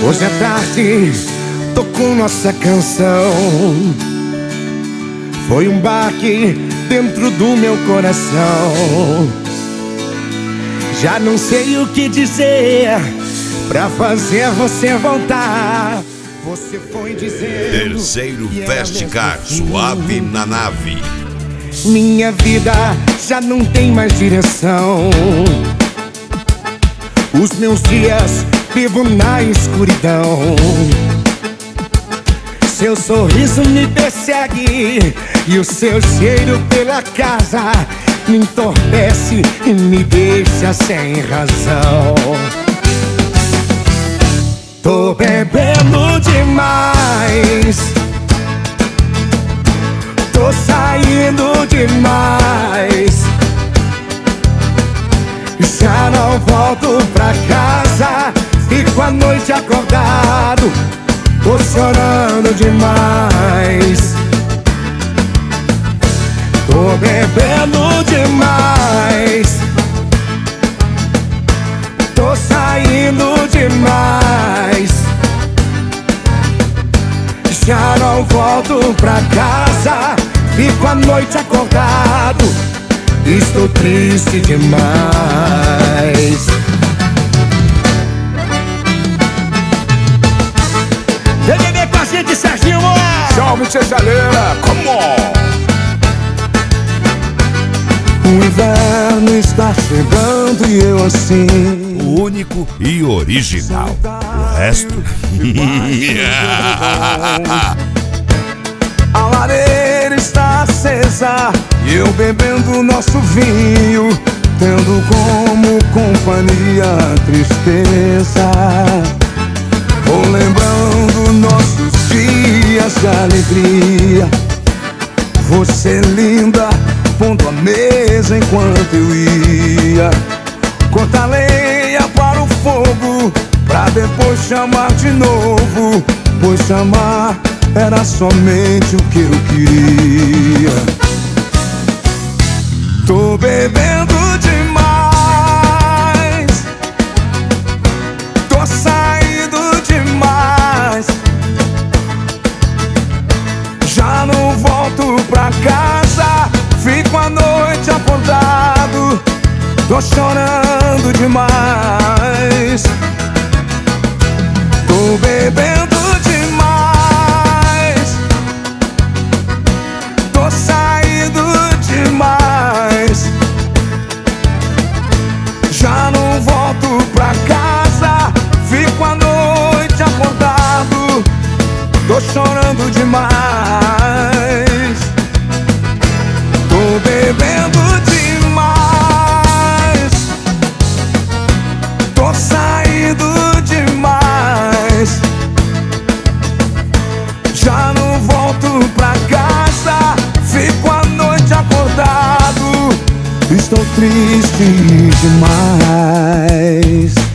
Hoje à tarde tocou nossa canção. Foi um baque dentro do meu coração. Já não sei o que dizer pra fazer você voltar. Você foi dizer. Terceiro Festicar, Suave na Nave. Minha vida já não tem mais direção. Os meus dias vivo na escuridão. Seu sorriso me persegue e o seu cheiro pela casa me entorpece e me deixa sem razão. Tô bebendo demais, tô saindo demais. Já não volto pra casa, fico a noite acordado, tô chorando demais. Tô bebendo demais, tô saindo demais. Já não volto pra casa, fico a noite acordado, estou triste demais. Vem beber com a gente, Serginho! Salve, tia Chaleira! Come on! O inverno está chegando e eu assim, O único e original. O resto. a lareira está acesa e eu bebendo nosso vinho, tendo como companhia a tristeza. Vou lembrando nossos dias de alegria. Você linda, pondo a mesa enquanto eu ia cortar lenha para o fogo, pra depois chamar de novo, pois chamar era somente o que eu queria. Tô bebendo demais, tô saindo demais. Já não volto pra casa, fico a noite acordado, tô chorando demais. Tô bebendo demais, tô saindo demais. Já não volto pra casa, fico a noite acordado, tô chorando demais. Tô bebendo demais, tô saindo demais. Já não volto pra casa, fico a noite acordado, estou triste demais.